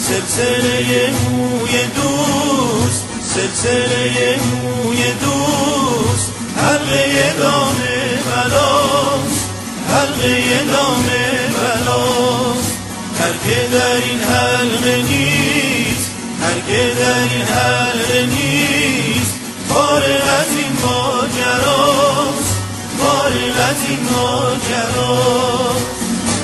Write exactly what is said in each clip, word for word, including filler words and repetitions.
سلسله موی دوست، سلسله موی دوست، حلقه دام بلاست، حلقه دام بلاست. هر که در این حلقه نیست، هر که در این حلقه نیست، فارغ از این ماجراست، فارغ از این ماجراست.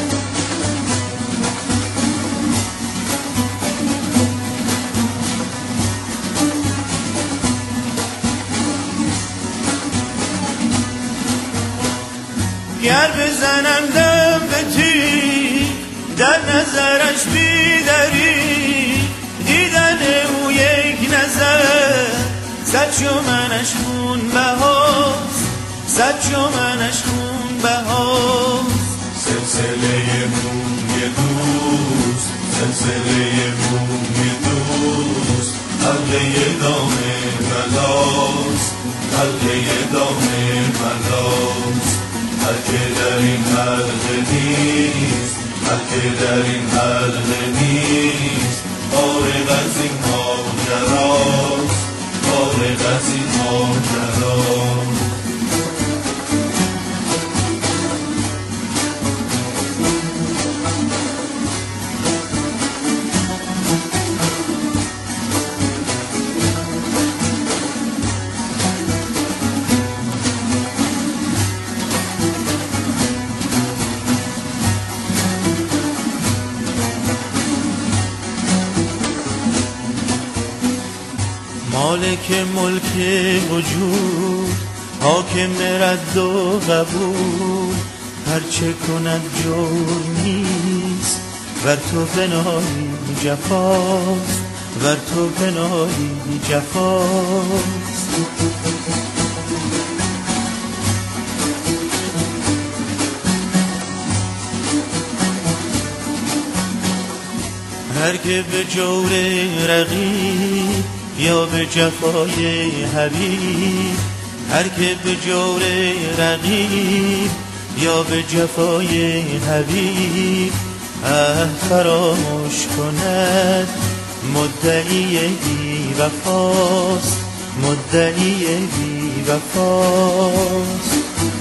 گر بزنم دم به تیر، در نظرش بیدری، دیدن او یک نظر، صد شمنش خون بهاست، صد شمنش خون بهاست. سلسله موی دوست، سلسله موی دوست، حلقه دام بلاست، حلقه دام بلاست. هر که در این حلقه نیست، هر که در این حلقه نیست، فارغ از این ماجراست، فارغ از این ماجراست. مالک ملک وجود، حاکم رد و قبول، هرچه کند جرم نیست، ور تو پناهی جفاست، ور تو پناهی جفاست. هر که به جور رقیب یا به جفای حبیب، هر که به جور رقیب یا به جفای حبیب، عهد فراموش کند مدعی بی وفاست، مدعی بی وفاست.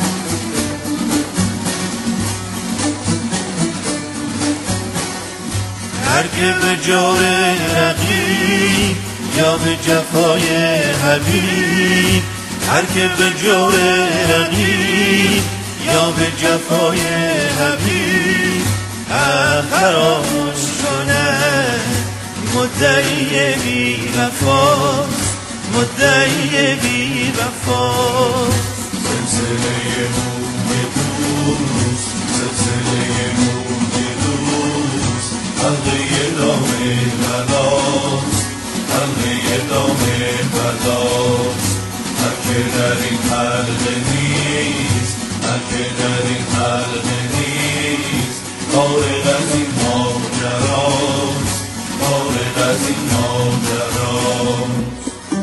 هر که به جور رقیب یا به جفای حبیب، هر که به جور رقیب یا به جفای حبیب، فراموش کند مدعی بی وفاست، مدعی بی وفاست. سلسله موی دوست، سلسله موی دوست، حلقه دام بلاست، حلقه دام بلاست. هر که در این حلقه نیست، هر که در این حلقه نیست، فارغ از این ماجراست، فارغ از این ماجراست.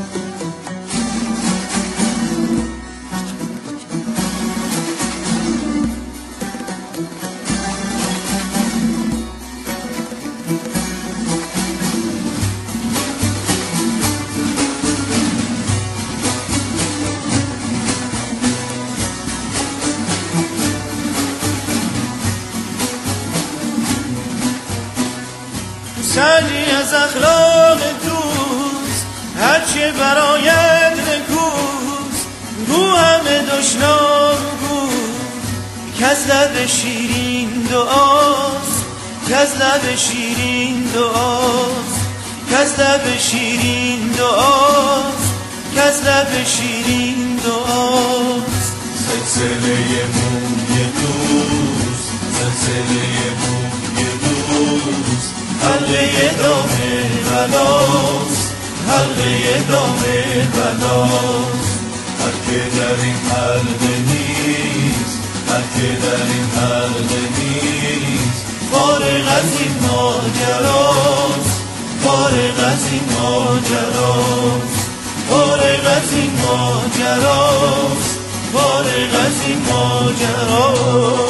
سعی از اخلاق دوست، هرچه برایت نکوست، گو همه دشنام گو، کز لب شیرین دعاست، کز لب شیرین دعاست، کز لب شیرین دعاست، کز لب شیرین دعاست. سلسله موی دوست، سلسله موی دوست، حلقه دام بلاست، حلقه دام بلاست. هر که در این حلقه نیست، هر که در این حلقه نیست، فارغ از این ماجراست، فارغ از این ماجراست، فارغ از این ماجراست، فارغ از این ماجراست.